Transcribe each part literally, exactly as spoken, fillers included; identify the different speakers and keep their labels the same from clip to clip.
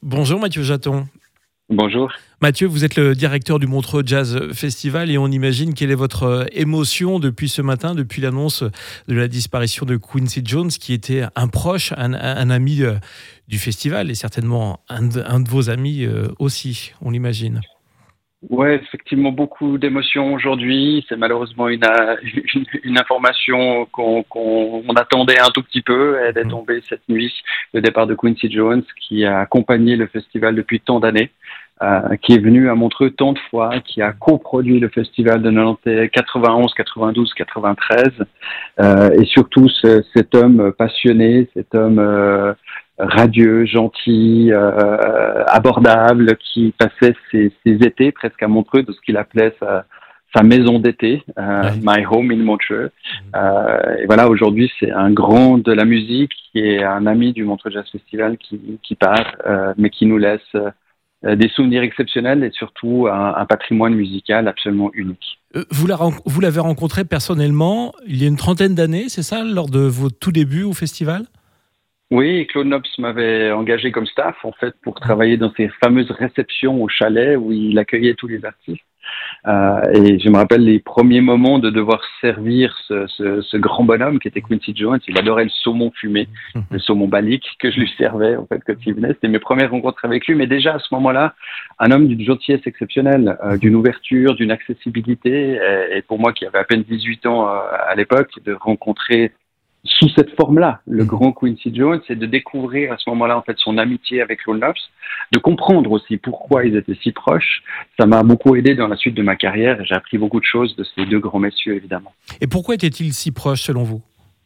Speaker 1: Bonjour Mathieu Jaton.
Speaker 2: Bonjour.
Speaker 1: Mathieu, vous êtes le directeur du Montreux Jazz Festival et on imagine quelle est votre émotion depuis ce matin, depuis l'annonce de la disparition de Quincy Jones, qui était un proche, un, un ami du festival et certainement un de, un de vos amis aussi, on l'imagine.
Speaker 2: Ouais, effectivement, beaucoup d'émotions aujourd'hui. C'est malheureusement une, une, une information qu'on, qu'on on attendait un tout petit peu. Elle est tombée cette nuit, le départ de Quincy Jones, qui a accompagné le festival depuis tant d'années, euh, qui est venu à Montreux tant de fois, qui a coproduit le festival de quatre-vingt-onze, quatre-vingt-douze, quatre-vingt-treize, euh, et surtout ce, cet homme passionné, cet homme euh, radieux, gentil, euh, abordable, qui passait ses, ses étés presque à Montreux, de ce qu'il appelait sa, sa maison d'été, euh, ouais. My Home in Montreux. Euh, et voilà, aujourd'hui, c'est un grand de la musique qui est un ami du Montreux Jazz Festival qui, qui part, euh, mais qui nous laisse euh, des souvenirs exceptionnels et surtout un, un patrimoine musical absolument unique.
Speaker 1: Vous, la, vous l'avez rencontré personnellement il y a une trentaine d'années, c'est ça, lors de vos tout débuts au festival ?
Speaker 2: Oui, Claude Nobs m'avait engagé comme staff, en fait, pour travailler dans ces fameuses réceptions au chalet où il accueillait tous les artistes. Euh, et je me rappelle les premiers moments de devoir servir ce, ce, ce grand bonhomme qui était Quincy Jones. Il adorait le saumon fumé, le saumon balique que je lui servais, en fait, quand il venait. C'était mes premières rencontres avec lui. Mais déjà, à ce moment-là, un homme d'une gentillesse exceptionnelle, euh, d'une ouverture, d'une accessibilité. Et, et pour moi, qui avait à peine dix-huit ans euh, à l'époque, de rencontrer sous cette forme-là, le grand Quincy Jones, c'est de découvrir à ce moment-là en fait son amitié avec Claude Nobs, de comprendre aussi pourquoi ils étaient si proches. Ça m'a beaucoup aidé dans la suite de ma carrière et j'ai appris beaucoup de choses de ces deux grands messieurs, évidemment.
Speaker 1: Et pourquoi étaient-ils si proches selon vous ?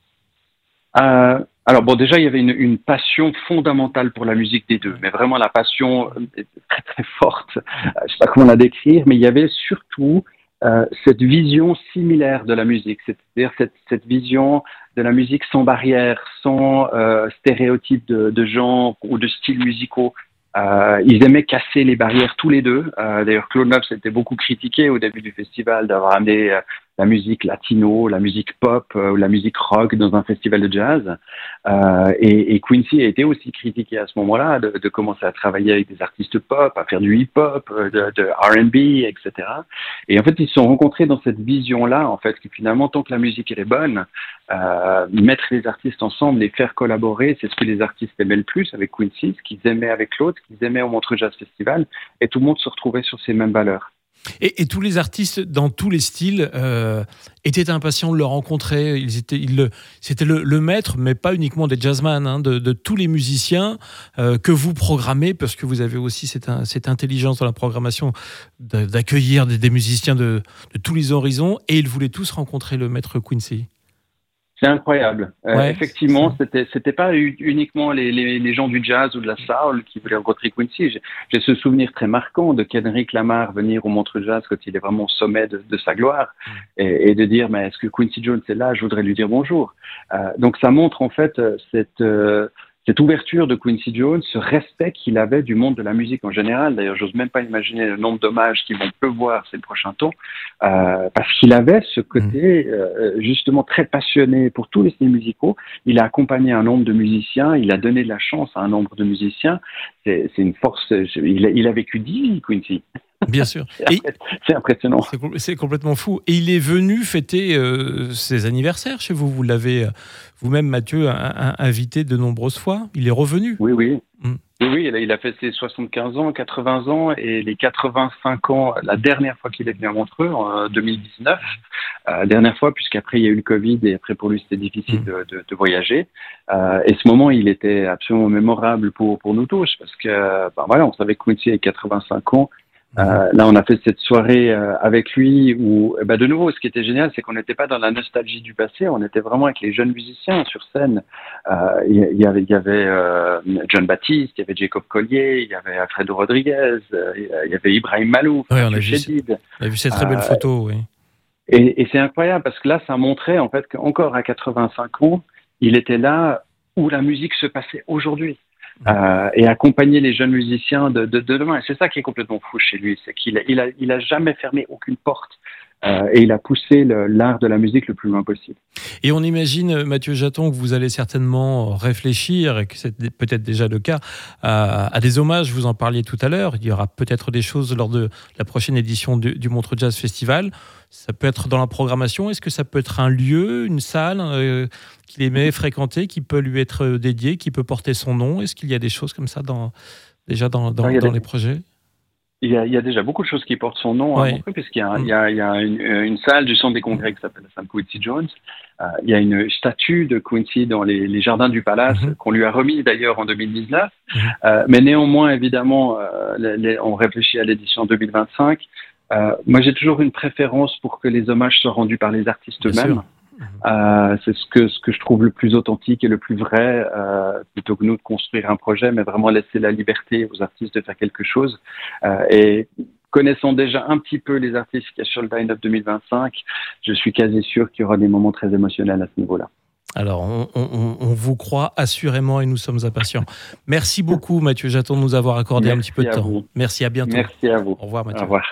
Speaker 2: euh, Alors bon, déjà il y avait une, une passion fondamentale pour la musique des deux, mais vraiment la passion est très très forte. Je sais pas comment la décrire, mais il y avait surtout Euh, cette vision similaire de la musique, c'est-à-dire cette, cette vision de la musique sans barrière, sans euh, stéréotypes de, de genre ou de styles musicaux. Euh, ils aimaient casser les barrières tous les deux. Euh, d'ailleurs, Claude Nobs était beaucoup critiqué au début du festival d'avoir amené euh, la musique latino, la musique pop euh, ou la musique rock dans un festival de jazz. Euh, et, et Quincy a été aussi critiqué à ce moment-là de, de commencer à travailler avec des artistes pop, à faire du hip-hop, de, de R and B, et cetera. Et en fait, ils se sont rencontrés dans cette vision-là, en fait, que finalement, tant que la musique elle est bonne, euh, mettre les artistes ensemble, les faire collaborer, c'est ce que les artistes aimaient le plus avec Quincy, ce qu'ils aimaient avec Claude, ce qu'ils aimaient au Montreux Jazz Festival, et tout le monde se retrouvait sur ces mêmes valeurs.
Speaker 1: Et, et tous les artistes dans tous les styles euh, étaient impatients de le rencontrer. Ils étaient, ils le, c'était le, le maître, mais pas uniquement des jazzman, hein, de, de tous les musiciens euh, que vous programmez, parce que vous avez aussi cette, cette intelligence dans la programmation d'accueillir des, des musiciens de, de tous les horizons. Et ils voulaient tous rencontrer le maître Quincy.
Speaker 2: C'est incroyable. Euh,
Speaker 1: ouais,
Speaker 2: effectivement,
Speaker 1: ça.
Speaker 2: c'était c'était pas uniquement les, les, les gens du jazz ou de la soul qui voulaient rencontrer Quincy. J'ai, j'ai ce souvenir très marquant de Kendrick Lamar venir au Montreux Jazz quand il est vraiment au sommet de, de sa gloire mm. et, et de dire mais est-ce que Quincy Jones est là? Je voudrais lui dire bonjour. Euh, donc ça montre en fait cette euh, cette ouverture de Quincy Jones, ce respect qu'il avait du monde de la musique en général. D'ailleurs, j'ose même pas imaginer le nombre d'hommages qui vont pleuvoir ces prochains temps, euh, parce qu'il avait ce côté euh, justement très passionné pour tous les styles musicaux. Il a accompagné un nombre de musiciens, il a donné de la chance à un nombre de musiciens. C'est, c'est une force. Il a, il a vécu dix vies, Quincy.
Speaker 1: Bien sûr.
Speaker 2: c'est, c'est impressionnant.
Speaker 1: C'est, c'est complètement fou. Et il est venu fêter euh, ses anniversaires chez vous. Vous l'avez vous-même, Mathieu, a, a invité de nombreuses fois. Il est revenu.
Speaker 2: Oui, oui. Mm. Oui, oui, il a fait ses soixante-quinze ans, quatre-vingts ans et les quatre-vingt-cinq ans, la dernière fois qu'il est venu à Montreux, en deux mille dix-neuf. Euh, dernière fois, puisqu'après il y a eu le Covid et après pour lui c'était difficile mmh. de, de, de voyager. Euh, et ce moment, il était absolument mémorable pour, pour nous tous parce que, ben voilà, on savait que Quincy avait quatre-vingt-cinq ans. Euh, là, on a fait cette soirée euh, avec lui où, bah, de nouveau, ce qui était génial, c'est qu'on n'était pas dans la nostalgie du passé, on était vraiment avec les jeunes musiciens sur scène. Euh, il y avait, il y avait euh, John Baptiste, il y avait Jacob Collier, il y avait Alfredo Rodriguez, euh, il y avait Ibrahim Malouf.
Speaker 1: Oui, on a, vu, on a vu ces très belles euh, photos, oui.
Speaker 2: Et, et c'est incroyable parce que là, ça montrait en fait qu'encore à quatre-vingt-cinq ans, il était là où la musique se passait aujourd'hui. Euh, et accompagner les jeunes musiciens de, de, de demain. Et c'est ça qui est complètement fou chez lui, c'est qu'il a, il a, il a jamais fermé aucune porte euh, et il a poussé le, l'art de la musique le plus loin possible.
Speaker 1: Et on imagine, Mathieu Jaton, que vous allez certainement réfléchir, et que c'est peut-être déjà le cas, à, à des hommages. Vous en parliez tout à l'heure. Il y aura peut-être des choses lors de la prochaine édition du, du Montreux Jazz Festival. Ça peut être dans la programmation. Est-ce que ça peut être un lieu, une salle euh, qu'il aimait fréquenter, qui peut lui être dédié, qui peut porter son nom? Est-ce qu'il y a des choses comme ça dans, déjà dans, dans,
Speaker 2: Non,
Speaker 1: dans
Speaker 2: des...
Speaker 1: les projets?
Speaker 2: Il y, a, il y a déjà beaucoup de choses qui portent son nom,
Speaker 1: ouais.
Speaker 2: à Montreux, puisqu'il y a, il y a, il y a une, une salle du Centre des Congrès qui s'appelle Sam Quincy Jones. Euh, il y a une statue de Quincy dans les, les jardins du Palace, mm-hmm. qu'on lui a remis d'ailleurs en deux mille dix-neuf. Mm-hmm. Euh, mais néanmoins, évidemment, euh, les, les, on réfléchit à l'édition deux mille vingt-cinq. Euh, moi, j'ai toujours une préférence pour que les hommages soient rendus par les artistes Bien eux-mêmes. Sûr. Euh, c'est ce que, ce que je trouve le plus authentique et le plus vrai, euh, plutôt que nous de construire un projet, mais vraiment laisser la liberté aux artistes de faire quelque chose. Euh, et connaissant déjà un petit peu les artistes qu'il y a sur le line-up deux mille vingt-cinq, je suis quasi sûr qu'il y aura des moments très émotionnels à ce niveau-là.
Speaker 1: Alors, on, on, on vous croit assurément et nous sommes impatients. Merci beaucoup, Mathieu Jaton, de nous avoir accordé Merci un petit peu de temps.
Speaker 2: Vous.
Speaker 1: Merci, à bientôt.
Speaker 2: Merci à vous.
Speaker 1: Au revoir, Mathieu.
Speaker 2: Au revoir.